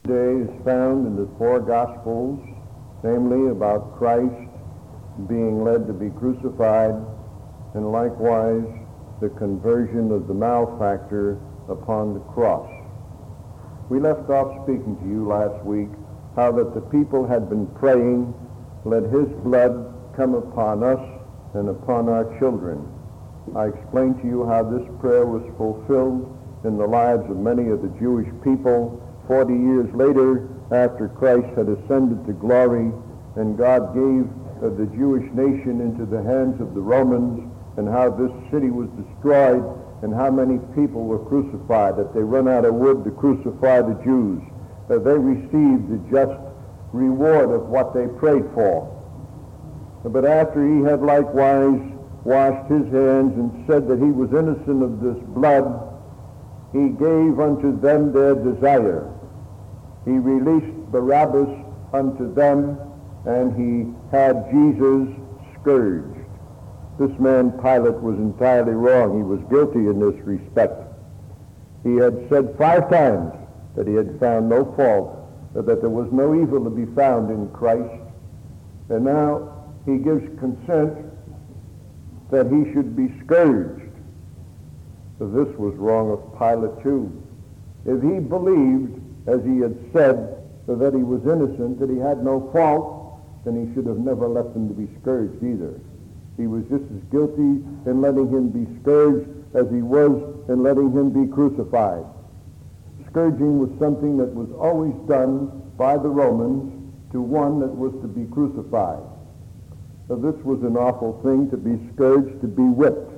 Today is found in the four Gospels, namely about Christ being led to be crucified, and likewise the conversion of the malefactor upon the cross. We left off speaking to you last week how that the people had been praying, "Let his blood come upon us and upon our children." I explained to you how this prayer was fulfilled in the lives of many of the Jewish people 40 years later, after Christ had ascended to glory, and God gave the Jewish nation into the hands of the Romans, and how this city was destroyed, and how many people were crucified, that they run out of wood to crucify the Jews, that they received the just reward of what they prayed for. But after he had likewise washed his hands and said that he was innocent of this blood, he gave unto them their desire. He released Barabbas unto them, and he had Jesus scourged. This man Pilate was entirely wrong. He was guilty in this respect. He had said 5 times that he had found no fault, that there was no evil to be found in Christ. And now he gives consent that he should be scourged. So this was wrong of Pilate too. If he believed, as he had said, that he was innocent, that he had no fault, then he should have never left him to be scourged either. He was just as guilty in letting him be scourged as he was in letting him be crucified. Scourging was something that was always done by the Romans to one that was to be crucified. So this was an awful thing, to be scourged, to be whipped.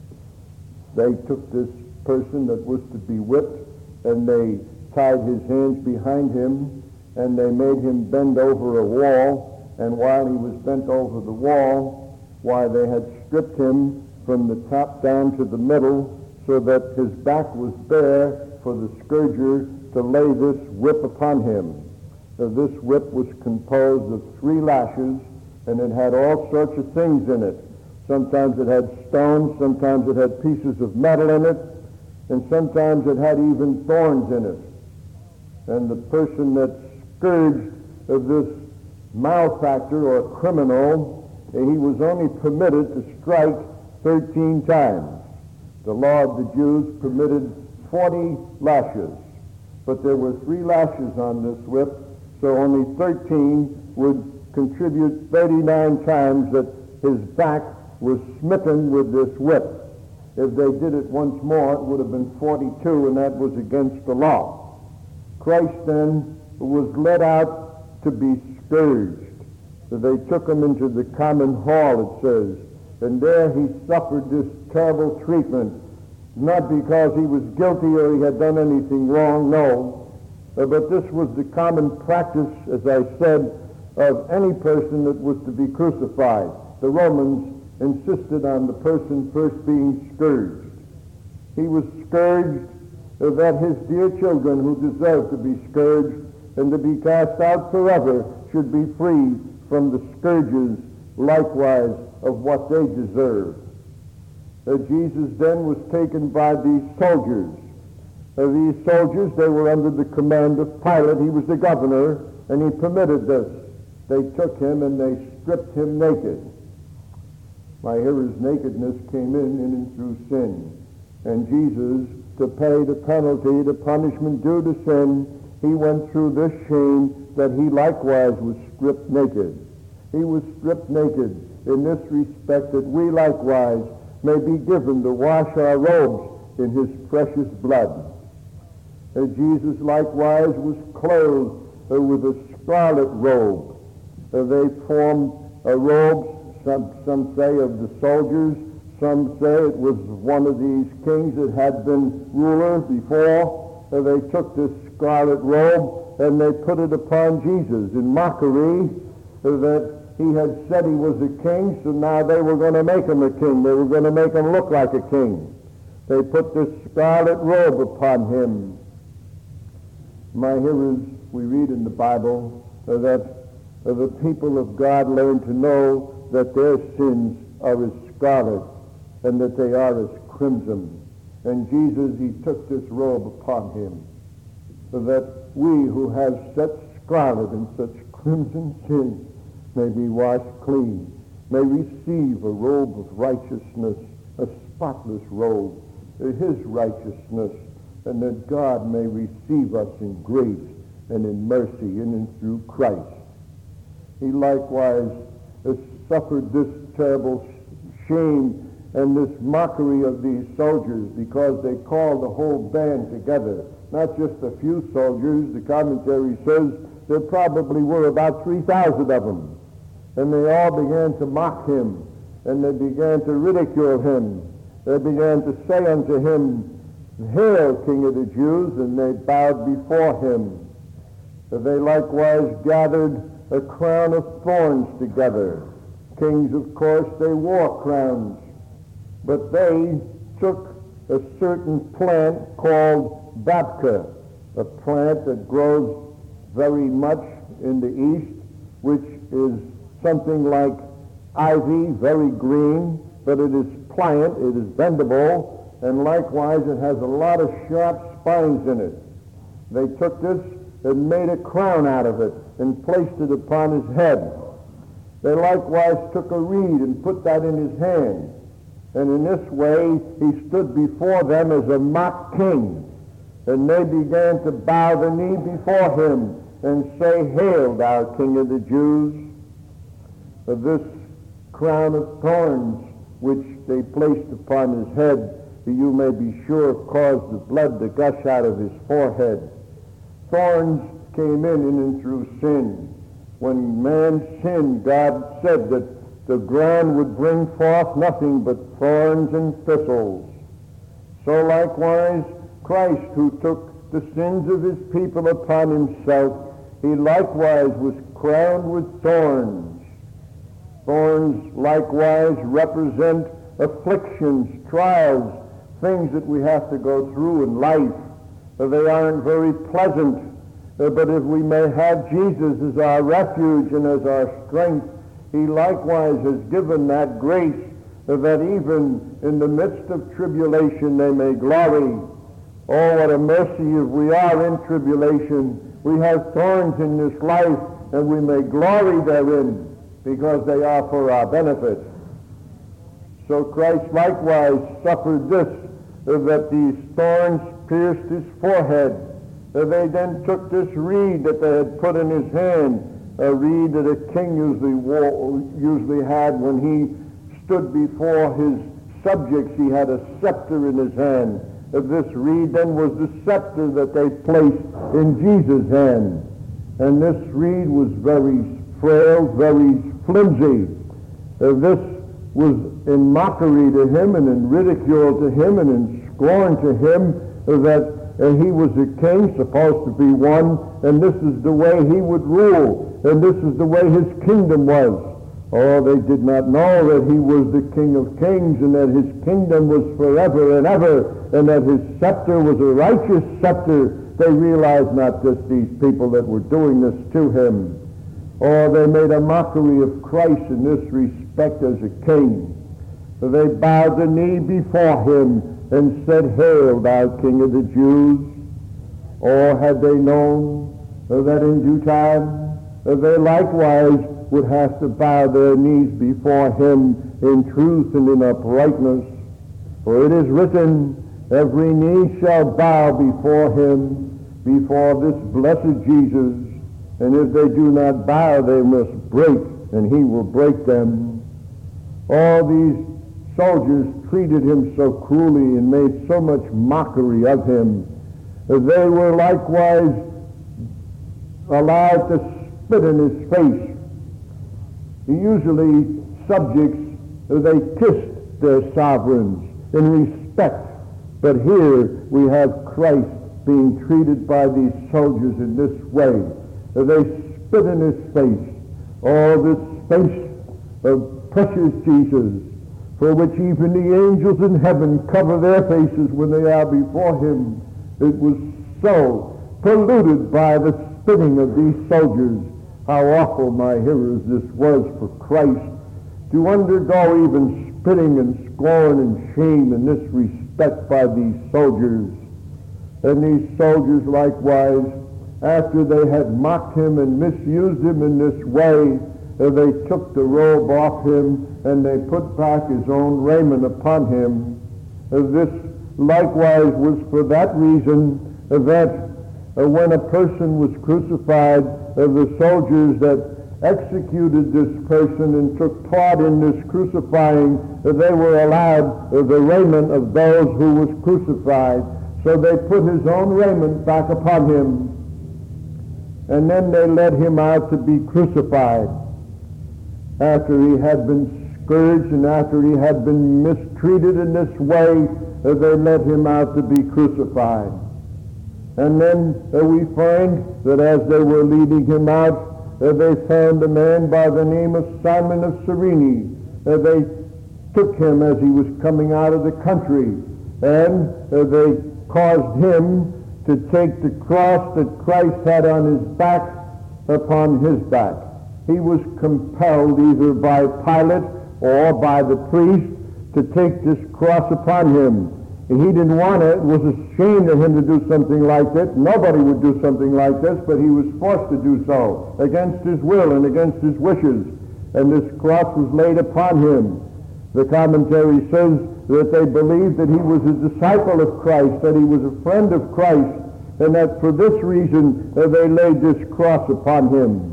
They took this person that was to be whipped, and they tied his hands behind him, and they made him bend over a wall, and while he was bent over the wall, why, they had stripped him from the top down to the middle, so that his back was bare for the scourger to lay this whip upon him. So this whip was composed of 3 lashes, and it had all sorts of things in it. Sometimes it had stones, sometimes it had pieces of metal in it, and sometimes it had even thorns in it. And the person that scourged of this malefactor or criminal, he was only permitted to strike 13 times. The law of the Jews permitted 40 lashes, but there were 3 lashes on this whip, so only 13 would contribute 39 times that his back was smitten with this whip. If they did it once more, it would have been 42, and that was against the law. Christ then was led out to be scourged. So they took him into the common hall, it says, and there he suffered this terrible treatment, not because he was guilty or he had done anything wrong, no, but this was the common practice, as I said, of any person that was to be crucified. The Romans insisted on the person first being scourged. He was scourged that his dear children who deserved to be scourged and to be cast out forever should be free from the scourges likewise of what they deserved. Jesus then was taken by these soldiers. These soldiers, they were under the command of Pilate. He was the governor, and he permitted this. They took him and they stripped him naked. My hearer's nakedness came in and through sin. And Jesus, to pay the penalty, the punishment due to sin, he went through this shame that he likewise was stripped naked. He was stripped naked in this respect that we likewise may be given to wash our robes in his precious blood. Jesus likewise was clothed with a scarlet robe. They formed robes, some say of the soldiers, some say it was one of these kings that had been ruler before. They took this scarlet robe and they put it upon Jesus in mockery that he had said he was a king, so now they were going to make him a king. They were going to make him look like a king. They put this scarlet robe upon him. My hearers, we read in the Bible that the people of God learn to know that their sins are as scarlet and that they are as crimson. And Jesus, he took this robe upon him, so that we who have such scarlet and such crimson sins may be washed clean, may receive a robe of righteousness, a spotless robe, his righteousness, and that God may receive us in grace and in mercy in and through Christ. He likewise has suffered this terrible shame and this mockery of these soldiers because they called the whole band together, not just a few soldiers. The commentary says there probably were about 3,000 of them. And they all began to mock him, and they began to ridicule him. They began to say unto him, "Hail, King of the Jews," and they bowed before him. They likewise gathered a crown of thorns together. Kings, of course, they wore crowns, but they took a certain plant called babka, a plant that grows very much in the east, which is something like ivy, very green, but it is pliant, it is bendable, and likewise it has a lot of sharp spines in it. They took this and made a crown out of it and placed it upon his head. They likewise took a reed and put that in his hand. And in this way he stood before them as a mock king. And they began to bow the knee before him and say, "Hail, thou King of the Jews." This crown of thorns which they placed upon his head, you may be sure, caused the blood to gush out of his forehead. Thorns came in and through sin. When man sinned, God said that the ground would bring forth nothing but thorns and thistles. So likewise, Christ, who took the sins of his people upon himself, he likewise was crowned with thorns. Thorns likewise represent afflictions, trials, things that we have to go through in life. They aren't very pleasant, but if we may have Jesus as our refuge and as our strength, he likewise has given that grace that even in the midst of tribulation they may glory. Oh, what a mercy if we are in tribulation. We have thorns in this life, and we may glory therein because they are for our benefit. So Christ likewise suffered this, that these thorns pierced his forehead. They then took this reed that they had put in his hand, a reed that a king usually had when he stood before his subjects. He had a scepter in his hand. This reed then was the scepter that they placed in Jesus' hand. And this reed was very frail, very flimsy. This was in mockery to him and in ridicule to him and in scorn to him that he was a king, supposed to be one, and this is the way he would rule, and this is the way his kingdom was. Oh, they did not know that he was the King of Kings and that his kingdom was forever and ever, and that his scepter was a righteous scepter. They realized not just these people that were doing this to him. Oh, they made a mockery of Christ in this respect as a king. So they bowed the knee before him and said, "Hail, thou King of the Jews." Or had they known that in due time they likewise would have to bow their knees before him in truth and in uprightness. For it is written, every knee shall bow before him, before this blessed Jesus, and if they do not bow, they must break, and he will break them. All these soldiers treated him so cruelly and made so much mockery of him that they were likewise allowed to spit in his face. Usually subjects, they kissed their sovereigns in respect, but here we have Christ being treated by these soldiers in this way. They spit in his face. Oh, this face of precious Jesus, for which even the angels in heaven cover their faces when they are before him. It was so polluted by the spitting of these soldiers. How awful, my hearers, this was for Christ to undergo even spitting and scorn and shame in this respect by these soldiers. And these soldiers likewise, after they had mocked him and misused him in this way, they took the robe off him and they put back his own raiment upon him. This likewise was for that reason that when a person was crucified, the soldiers that executed this person and took part in this crucifying, they were allowed the raiment of those who was crucified. So they put his own raiment back upon him, and then they led him out to be crucified. After he had been scourged and after he had been mistreated in this way, they led him out to be crucified. And then we find that as they were leading him out, they found a man by the name of Simon of Cyrene. They took him as he was coming out of the country, and they caused him to take the cross that Christ had on his back upon his back. He was compelled either by Pilate or by the priest to take this cross upon him. And he didn't want it. It was a shame to him to do something like this. Nobody would do something like this, but he was forced to do so against his will and against his wishes. And this cross was laid upon him. The commentary says that they believed that he was a disciple of Christ, that he was a friend of Christ, and that for this reason they laid this cross upon him.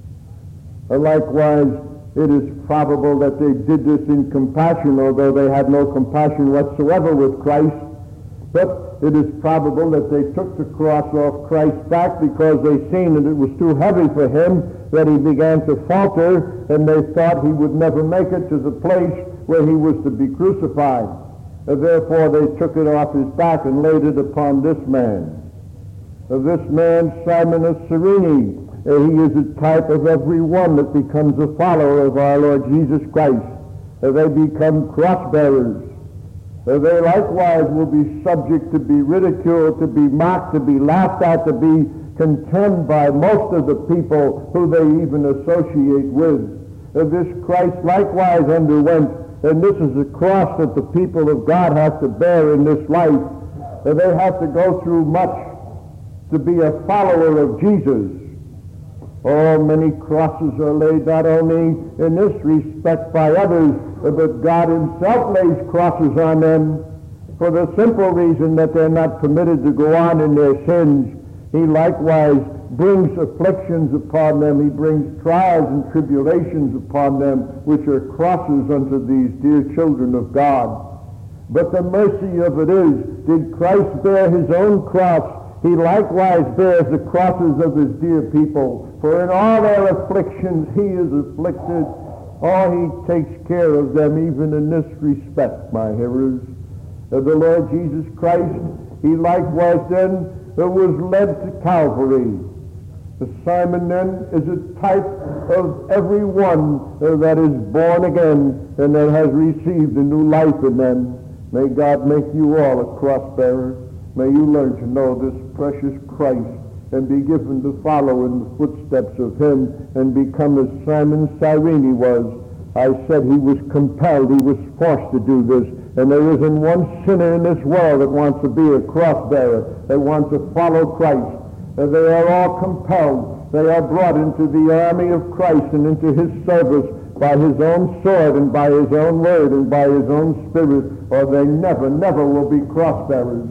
Likewise, it is probable that they did this in compassion, although they had no compassion whatsoever with Christ. But it is probable that they took the cross off Christ's back because they seen that it was too heavy for him, that he began to falter, and they thought he would never make it to the place where he was to be crucified. Therefore, they took it off his back and laid it upon this man. This man, Simon of Cyrene, he is a type of every one that becomes a follower of our Lord Jesus Christ. They become cross-bearers. They likewise will be subject to be ridiculed, to be mocked, to be laughed at, to be contemned by most of the people who they even associate with. This Christ likewise underwent, and this is the cross that the people of God have to bear in this life. They have to go through much to be a follower of Jesus. Oh, many crosses are laid not only in this respect by others, but God himself lays crosses on them for the simple reason that they're not permitted to go on in their sins. He likewise brings afflictions upon them. He brings trials and tribulations upon them, which are crosses unto these dear children of God. But the mercy of it is, did Christ bear his own cross? He likewise bears the crosses of his dear people. For in all their afflictions he is afflicted. Oh, he takes care of them even in this respect, my hearers. The Lord Jesus Christ, he likewise then was led to Calvary. Simon then is a type of every one that is born again and that has received a new life in them. May God make you all a cross-bearer. May you learn to know this precious Christ and be given to follow in the footsteps of him and become as Simon Cyrene was. I said he was compelled, he was forced to do this. And there isn't one sinner in this world that wants to be a cross-bearer, that wants to follow Christ. They are all compelled. They are brought into the army of Christ and into his service by his own sword and by his own word and by his own spirit, or they never, never will be cross-bearers.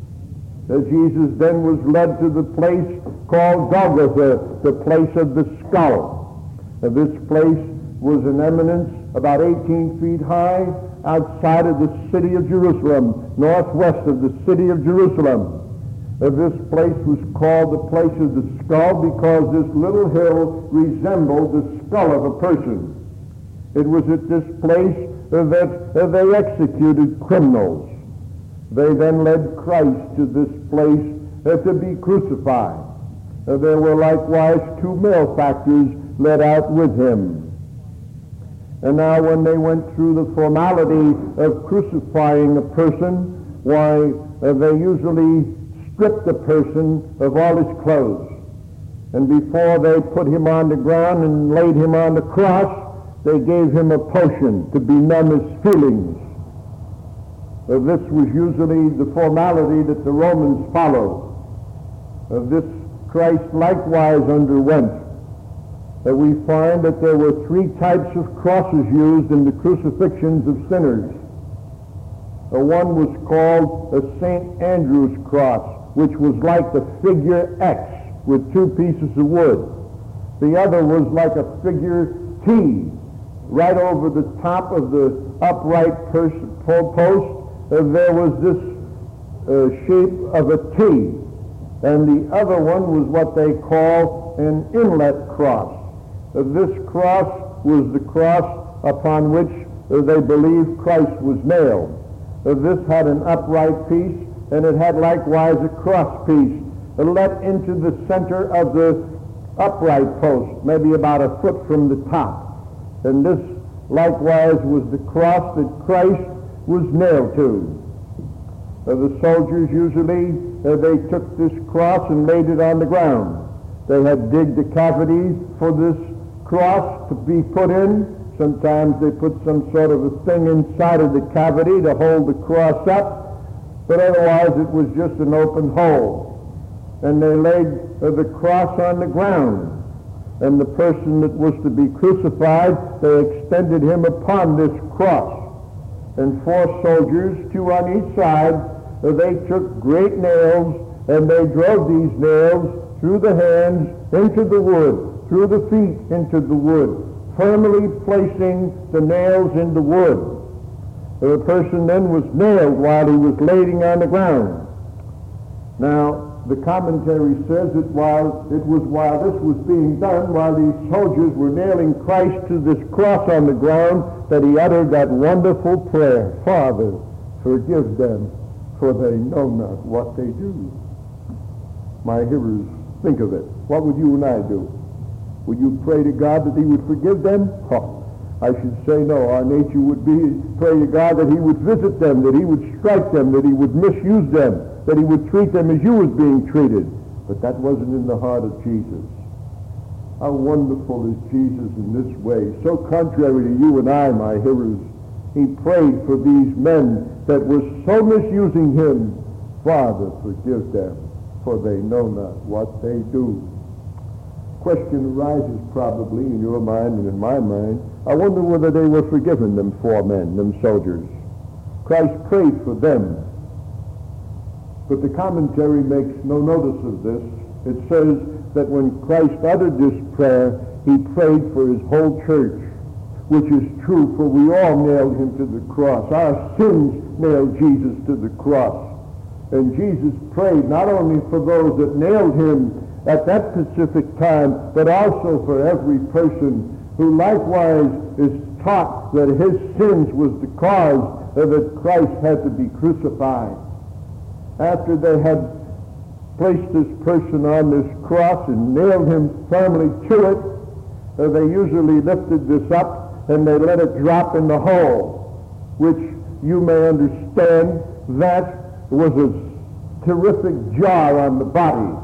Jesus then was led to the place called Golgotha, the place of the skull. This place was an eminence about 18 feet high outside of the city of Jerusalem, northwest of the city of Jerusalem. This place was called the place of the skull because this little hill resembled the skull of a person. It was at this place that they executed criminals. They then led Christ to this place to be crucified. There were likewise 2 malefactors led out with him. And now when they went through the formality of crucifying a person, why, they usually stripped the person of all his clothes. And before they put him on the ground and laid him on the cross, they gave him a potion to benumb his feelings. This was usually the formality that the Romans followed. This Christ likewise underwent. That we find that there were three types of crosses used in the crucifixions of sinners. One was called a St. Andrew's cross, which was like the figure X with two pieces of wood. The other was like a figure T. Right over the top of the upright post, there was this shape of a T. And the other one was what they call an inlet cross. This cross was the cross upon which they believed Christ was nailed. This had an upright piece, and it had likewise a cross piece let into the center of the upright post, maybe about a foot from the top. And this likewise was the cross that Christ was nailed to. The soldiers usually, they took this cross and laid it on the ground. They had digged a cavity for this cross to be put in. Sometimes they put some sort of a thing inside of the cavity to hold the cross up, but otherwise it was just an open hole. And they laid the cross on the ground. And the person that was to be crucified, they extended him upon this cross. And 4 soldiers, 2 on each side, they took great nails, and they drove these nails through the hands into the wood, through the feet into the wood, firmly placing the nails in the wood. The person then was nailed while he was laying on the ground. Now, the commentary says that while this was being done, while these soldiers were nailing Christ to this cross on the ground, that he uttered that wonderful prayer, "Father, forgive them, for they know not what they do." My hearers, think of it. What would you and I do? Would you pray to God that he would forgive them? Oh, I should say no. Our nature would be pray to God that he would visit them, that he would strike them, that he would misuse them, that he would treat them as you was being treated. But that wasn't in the heart of Jesus. How wonderful is Jesus in this way. So contrary to you and I, my hearers, he prayed for these men that were so misusing him. Father, forgive them, for they know not what they do. Question arises probably in your mind and in my mind. I wonder whether they were forgiven, them 4 men, them soldiers. Christ prayed for them. But the commentary makes no notice of this. It says that when Christ uttered this prayer, he prayed for his whole church, which is true, for we all nailed him to the cross. Our sins nailed Jesus to the cross. And Jesus prayed not only for those that nailed him at that specific time, but also for every person who likewise is taught that his sins was the cause that Christ had to be crucified. After they had placed this person on this cross and nailed him firmly to it, they usually lifted this up and they let it drop in the hole, which you may understand that was a terrific jar on the body.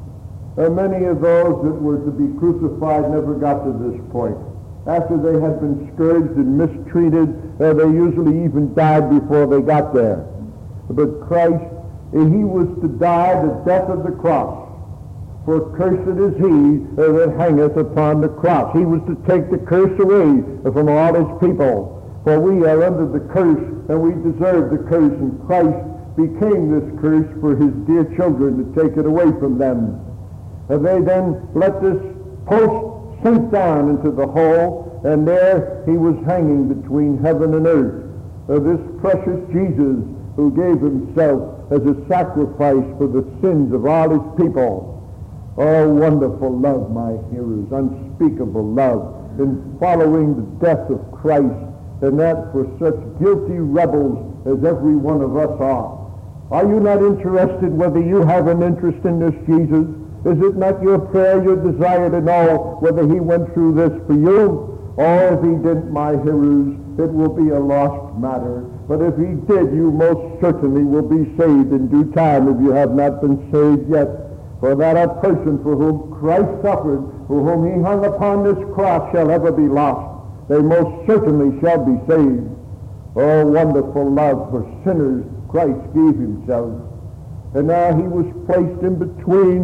Many of those that were to be crucified never got to this point. After they had been scourged and mistreated, they usually even died before they got there. But Christ, he was to die the death of the cross. For cursed is he that hangeth upon the cross. He was to take the curse away from all his people. For we are under the curse, and we deserve the curse, and Christ became this curse for his dear children to take it away from them. And they then let this post sink down into the hole, and there he was hanging between heaven and earth. This precious Jesus who gave himself as a sacrifice for the sins of all his people. Oh, wonderful love, my hearers, unspeakable love in following the death of Christ, and that for such guilty rebels as every one of us are. Are you not interested whether you have an interest in this Jesus? Is it not your prayer, your desire to know whether he went through this for you? Or if he didn't, my hearers, it will be a lost matter. But if he did, you most certainly will be saved in due time if you have not been saved yet. For that a person for whom Christ suffered, for whom he hung upon this cross, shall ever be lost. They most certainly shall be saved. Oh, wonderful love for sinners, Christ gave himself. And now he was placed in between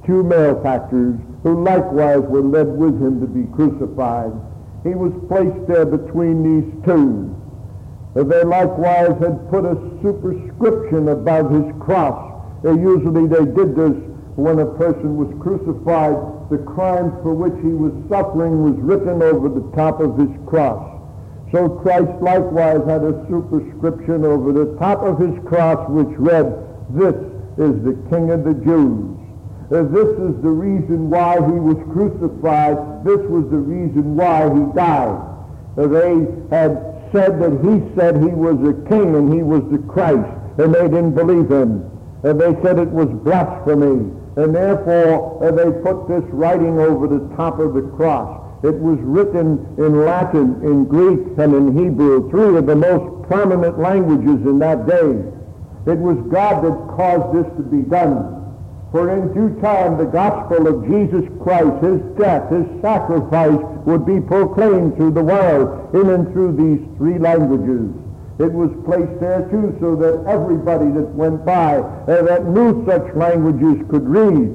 two malefactors who likewise were led with him to be crucified. He was placed there between these two. They likewise had put a superscription above his cross. Usually they did this when a person was crucified. The crime for which he was suffering was written over the top of his cross. So Christ likewise had a superscription over the top of his cross which read, "This is the King of the Jews." This is the reason why he was crucified. This was the reason why he died. They had said that he said he was a king and he was the Christ, and they didn't believe him. And they said it was blasphemy, and therefore they put this writing over the top of the cross. It was written in Latin, in Greek, and in Hebrew, three of the most prominent languages in that day. It was God that caused this to be done. For in due time the gospel of Jesus Christ, his death, his sacrifice, would be proclaimed through the world in and through these three languages. It was placed there too so that everybody that went by that knew such languages could read.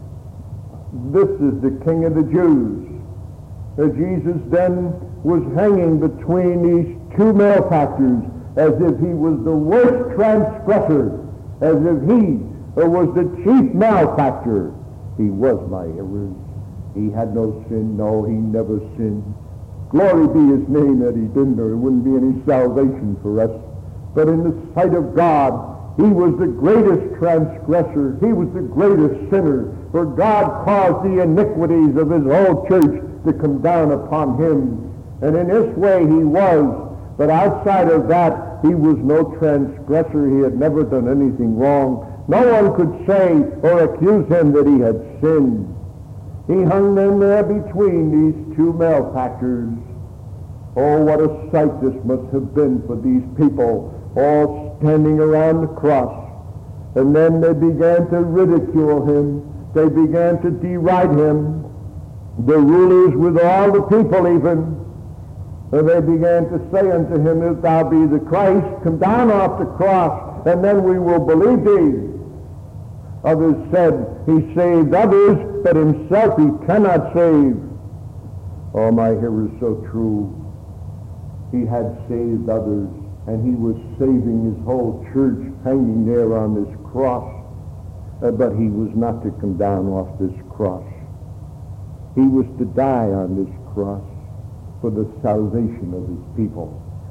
This is the King of the Jews. Jesus then was hanging between these two malefactors as if he was the worst transgressor, as if he was the chief malefactor. He was, my hearers. He had no sin. No, he never sinned. Glory be his name that he didn't, or there wouldn't be any salvation for us. But in the sight of God, he was the greatest transgressor. He was the greatest sinner. For God caused the iniquities of his whole church to come down upon him. And in this way he was. But outside of that, he was no transgressor. He had never done anything wrong. No one could say or accuse him that he had sinned. He hung them there between these two malefactors. Oh, what a sight this must have been for these people, all standing around the cross. And then they began to ridicule him. They began to deride him. The rulers with all the people even. And they began to say unto him, "If thou be the Christ, come down off the cross, and then we will believe thee." Others said, "He saved others, but himself he cannot save." Oh, my hearers, so true. He had saved others, and he was saving his whole church hanging there on this cross. But he was not to come down off this cross. He was to die on this cross for the salvation of his people.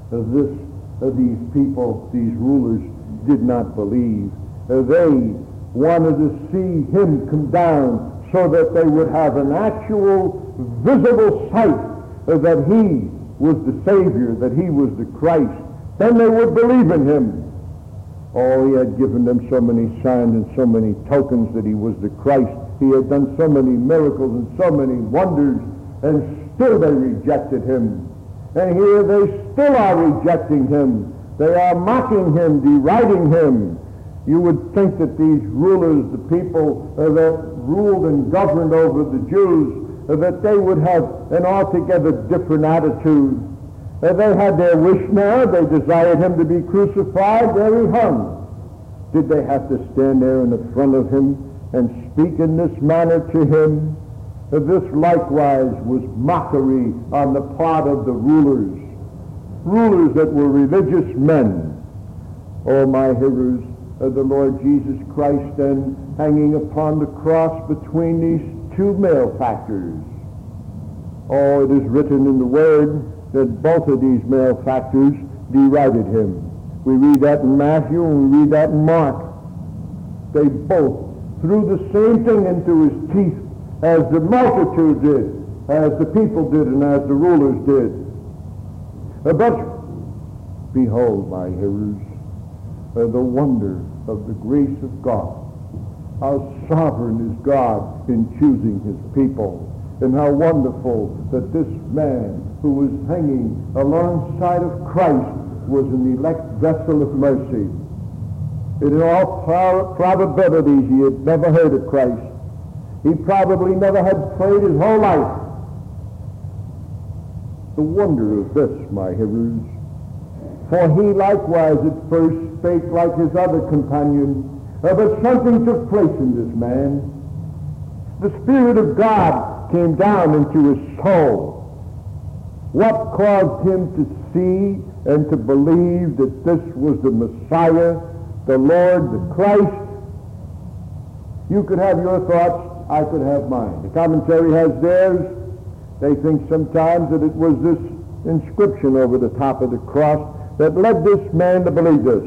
These people, these rulers, did not believe. They wanted to see him come down so that they would have an actual visible sight that he was the Savior, that he was the Christ. Then they would believe in him. Oh, he had given them so many signs and so many tokens that he was the Christ. He had done so many miracles and so many wonders, and still they rejected him. And here they still are rejecting him. They are mocking him, deriding him. You would think that these rulers, the people that ruled and governed over the Jews, that they would have an altogether different attitude. They had their wish now. They desired him to be crucified. There he hung. Did they have to stand there in the front of him and speak in this manner to him? This likewise was mockery on the part of the rulers that were religious men. Oh, my hearers, the Lord Jesus Christ then hanging upon the cross between these two malefactors. Oh, it is written in the Word that both of these malefactors derided him. We read that in Matthew and we read that in Mark. They both threw the same thing into his teeth as the multitude did, as the people did, and as the rulers did. But behold, my hearers, the wonder of the grace of God. How sovereign is God in choosing his people, and how wonderful that this man who was hanging alongside of Christ was an elect vessel of mercy. In all probabilities, he had never heard of Christ. He probably never had prayed his whole life. The wonder of this, my hearers, for he likewise at first spake like his other companion, but something took place in this man. The Spirit of God came down into his soul. What caused him to see and to believe that this was the Messiah, the Lord, the Christ? You could have your thoughts, I could have mine. The commentary has theirs. They think sometimes that it was this inscription over the top of the cross that led this man to believe this.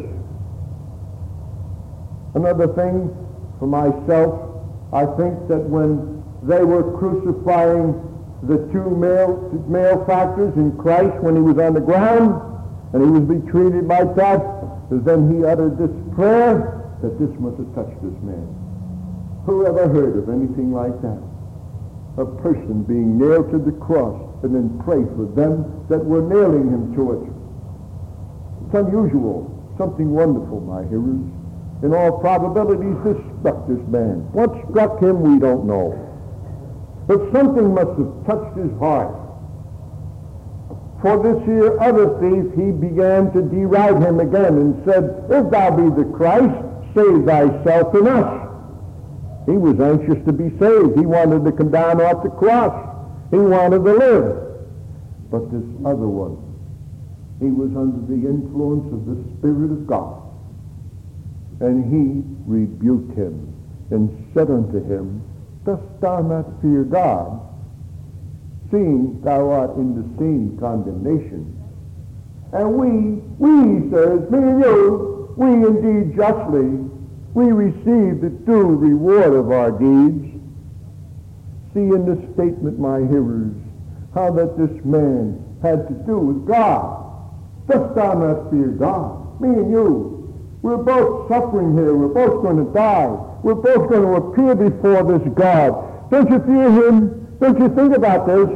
Another thing for myself, I think that when they were crucifying the two malefactors in Christ when he was on the ground and he was being treated like that, then he uttered this prayer that this must have touched this man. Who ever heard of anything like that? A person being nailed to the cross and then pray for them that were nailing him to it. It's unusual, something wonderful, my hearers. In all probabilities, this struck this man. What struck him, we don't know. But something must have touched his heart. For this here other thief, he began to deride him again and said, "If thou be the Christ, save thyself and us." He was anxious to be saved. He wanted to come down off the cross. He wanted to live. But this other one, he was under the influence of the Spirit of God. And he rebuked him and said unto him, "Dost thou not fear God, seeing thou art in the same condemnation? And we, he says, me and you, we indeed justly, we receive the due reward of our deeds." See in this statement, my hearers, how that this man had to do with God. Dost thou not fear God? Me and you. We're both suffering here. We're both going to die. We're both going to appear before this God. Don't you fear him? Don't you think about this?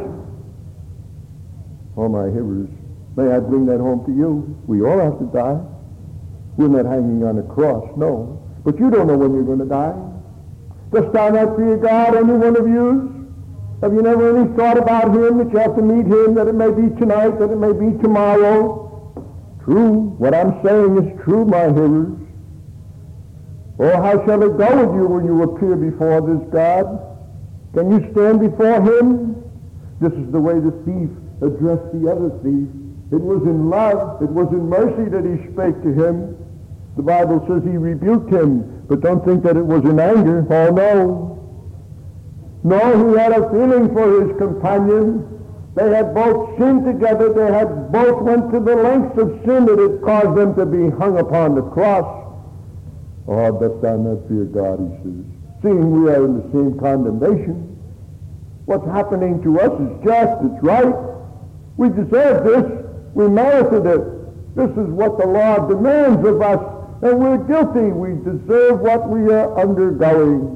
Oh, my hearers, may I bring that home to you? We all have to die. We're not hanging on a cross, no. But you don't know when you're going to die. Dost thou not fear God, any one of you? Have you never any thought about him, that you have to meet him, that it may be tonight, that it may be tomorrow? True. What I'm saying is true, my hearers. Oh, how shall it go with you when you appear before this God? Can you stand before him? This is the way the thief addressed the other thief. It was in love, it was in mercy that he spake to him. The Bible says he rebuked him, but don't think that it was in anger. Oh, no. No, he had a feeling for his companion. They had both sinned together. They had both went to the lengths of sin that had caused them to be hung upon the cross. Oh, dost thou not fear God, he says, seeing we are in the same condemnation. What's happening to us is just, it's right. We deserve this. We merited it. This is what the law demands of us, and we're guilty. We deserve what we are undergoing.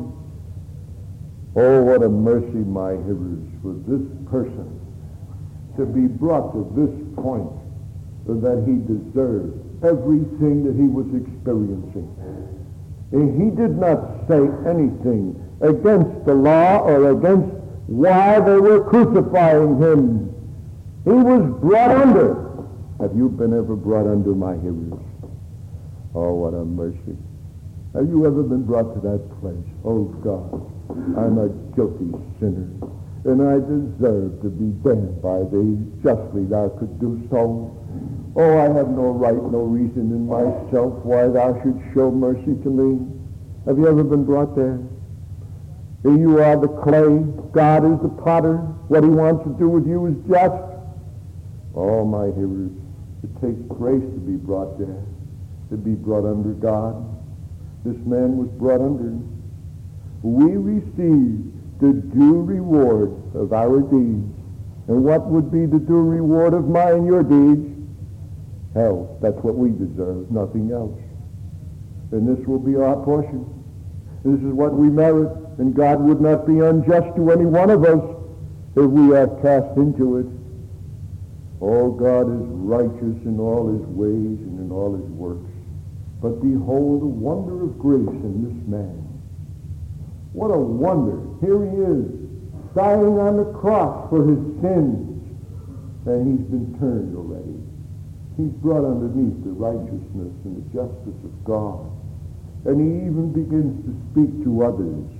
Oh, what a mercy, my hearers, for this person to be brought to this point that he deserved everything that he was experiencing. And he did not say anything against the law or against why they were crucifying him. He was brought under. Have you been ever brought under, my hearers? Oh, what a mercy. Have you ever been brought to that place? Oh, God, I'm a guilty sinner, and I deserve to be damned by thee. Justly thou could do so. Oh, I have no right, no reason in myself why thou should show mercy to me. Have you ever been brought there? Here you are the clay. God is the potter. What he wants to do with you is just. Oh, my hearers, it takes grace to be brought there, to be brought under God. This man was brought under. We receive the due reward of our deeds. And what would be the due reward of my and your deeds? Hell. That's what we deserve, nothing else. And this will be our portion. This is what we merit, and God would not be unjust to any one of us if we are cast into it. Oh, God is righteous in all his ways and in all his works. But behold the wonder of grace in this man. What a wonder. Here he is, dying on the cross for his sins. And he's been turned already. He's brought underneath the righteousness and the justice of God. And he even begins to speak to others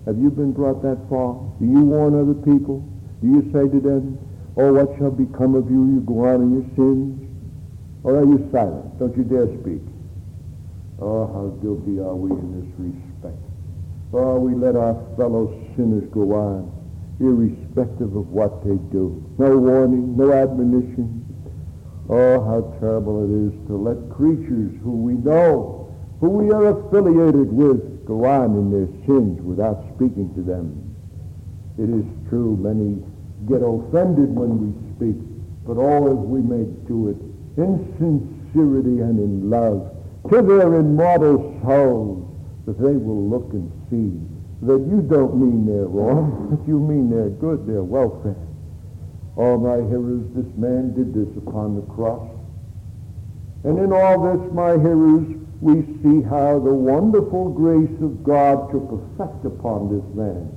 Have you been brought that far? Do you warn other people? Do you say to them, oh, what shall become of you? You go on in your sins? Or are you silent? Don't you dare speak. Oh, how guilty are we in this respect. Oh, we let our fellow sinners go on, irrespective of what they do. No warning, no admonition. Oh, how terrible it is to let creatures who we know, who we are affiliated with, go on in their sins without speaking to them. It is true, many get offended when we speak, but always we may do it in sincerity and in love to their immortal souls, that they will look and see that you don't mean their wrong, but you mean their good, their welfare. Oh, my hearers, this man did this upon the cross. And in all this, my hearers, we see how the wonderful grace of God took effect upon this man.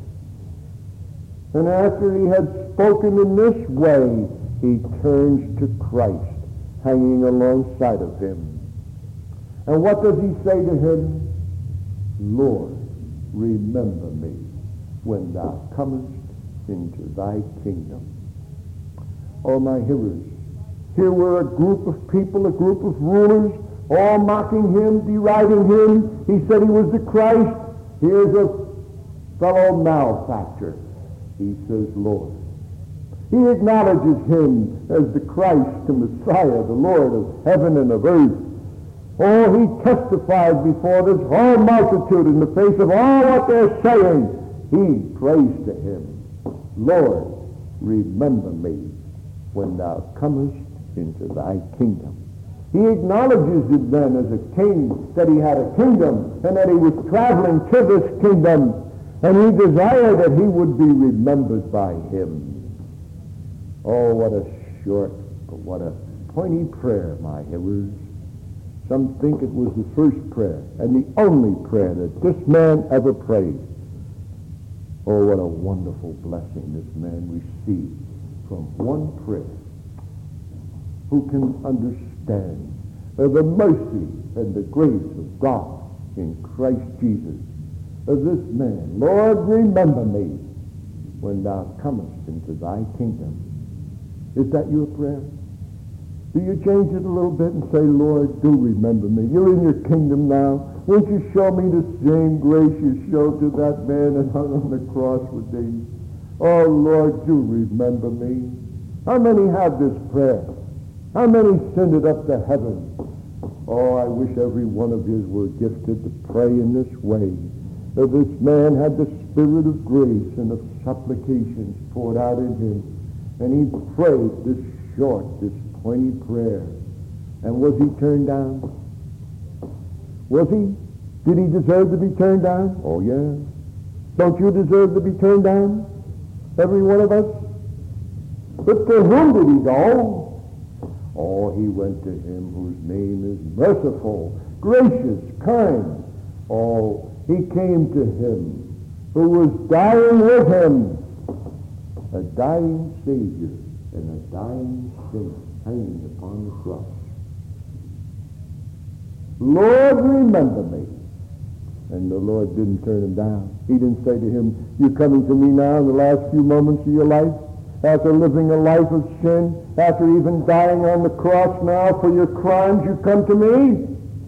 And after he had spoken in this way, he turns to Christ, hanging alongside of him. And what does he say to him? Lord, remember me when thou comest into thy kingdom. Oh, my hearers, here were a group of people, a group of rulers, all mocking him, deriding him. He said he was the Christ. Here's a fellow malefactor. He says, Lord. He acknowledges him as the Christ, the Messiah, the Lord of heaven and of earth. Oh, he testified before this whole multitude in the face of all what they're saying. He prays to him, Lord, remember me when thou comest into thy kingdom. He acknowledges it then as a king, that he had a kingdom, and that he was traveling to this kingdom, and he desired that he would be remembered by him. Oh, what a short, but what a pointy prayer, my hearers. Some think it was the first prayer and the only prayer that this man ever prayed. Oh, what a wonderful blessing this man received from one prayer. Who can understand the mercy and the grace of God in Christ Jesus? Of this man, Lord, remember me when thou comest into thy kingdom. Is that your prayer? Do you change it a little bit and say, Lord, do remember me. You're in your kingdom now. Won't you show me the same grace you showed to that man that hung on the cross with thee? Oh, Lord, do remember me. How many have this prayer? How many send it up to heaven? Oh, I wish every one of you were gifted to pray in this way. That this man had the spirit of grace and of supplications poured out in him. And he prayed this short, this pointy prayer. And was he turned down? Was he? Did he deserve to be turned down? Oh, yeah. Don't you deserve to be turned down? Every one of us? But to whom did he go? Oh, he went to him whose name is merciful, gracious, kind. Oh, he came to him who was dying with him, a dying Savior and a dying sinner hanging upon the cross. Lord, remember me. And the Lord didn't turn him down. He didn't say to him, you're coming to me now in the last few moments of your life, after living a life of sin, after even dying on the cross now for your crimes, you come to me?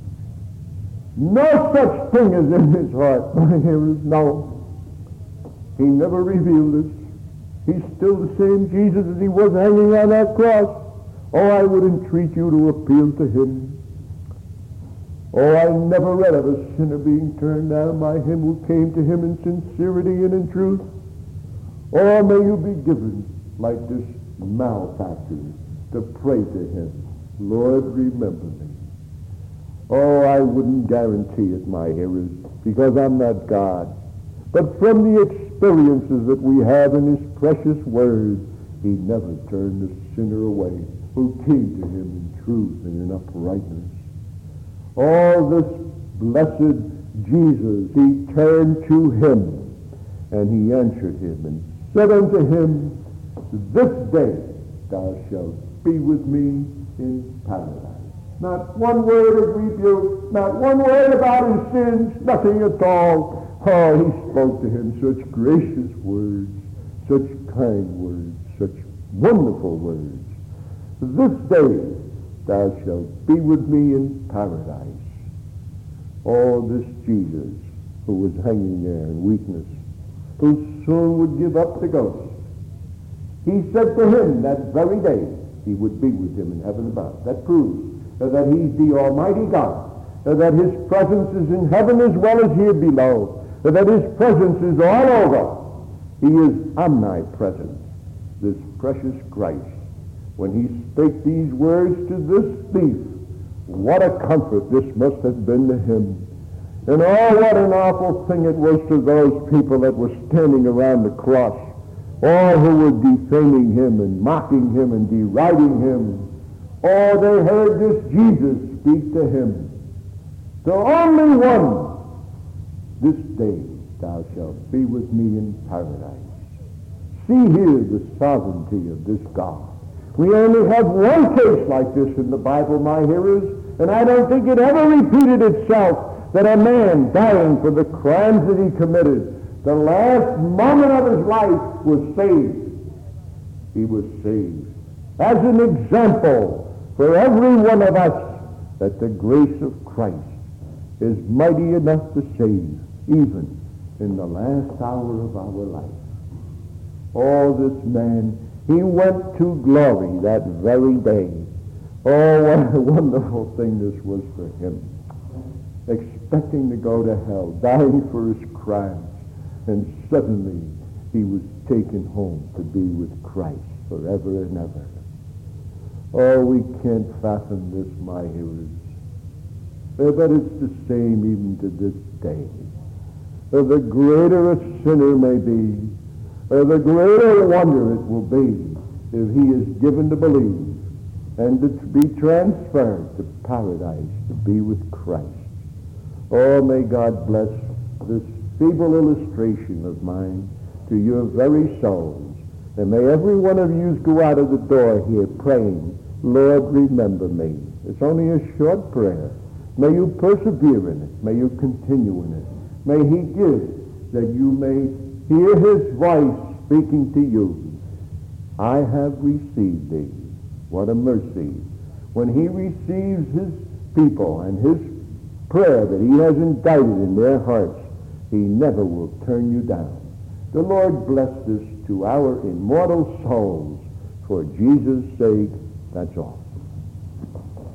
No such thing is in his heart, my hearers, no. He never revealed this. He's still the same Jesus as he was hanging on that cross. Oh, I would entreat you to appeal to him. Oh, I never read of a sinner being turned down by him who came to him in sincerity and in truth. Oh, may you be given, like this malefactor, to pray to him, Lord, remember me. Oh, I wouldn't guarantee it, my hearers, because I'm not God. But from the experiences that we have in his precious word, he never turned the sinner away who came to him in truth and in uprightness. Oh, this blessed Jesus, he turned to him, and he answered him and said unto him, this day thou shalt be with me in paradise. Not one word of rebuke, not one word about his sins, nothing at all. Oh, he spoke to him such gracious words, such kind words, such wonderful words. This day thou shalt be with me in paradise. Oh, this Jesus who was hanging there in weakness, who soon would give up the ghost. He said to him that very day he would be with him in heaven above. That proves that he's the Almighty God, that his presence is in heaven as well as here below, that his presence is all over. He is omnipresent, this precious Christ. When he spake these words to this thief, what a comfort this must have been to him. And oh, what an awful thing it was to those people that were standing around the cross, all who were defaming him and mocking him and deriding him. Oh, they heard this Jesus speak to him. The only one, this day thou shalt be with me in paradise. See here the sovereignty of this God. We only have one case like this in the Bible, my hearers, and I don't think it ever repeated itself, that a man dying for the crimes that he committed, the last moment of his life, was saved. He was saved. As an example for every one of us that the grace of Christ is mighty enough to save, even in the last hour of our life. Oh, this man, he went to glory that very day. Oh, what a wonderful thing this was for him. Expecting to go to hell, dying for his crimes, and suddenly he was taken home to be with Christ forever and ever. Oh, we can't fathom this, my hearers. But it's the same even to this day. The greater a sinner may be, the greater wonder it will be if he is given to believe and to be transferred to paradise to be with Christ. Oh, may God bless this feeble illustration of mine to your very souls. And may every one of you go out of the door here praying, Lord, remember me. It's only a short prayer. May you persevere in it. May you continue in it. May he give that you may hear his voice speaking to you. I have received thee. What a mercy. When he receives his people and his prayer that he has indicted in their hearts, he never will turn you down. The Lord bless this to our immortal souls. For Jesus' sake, that's all.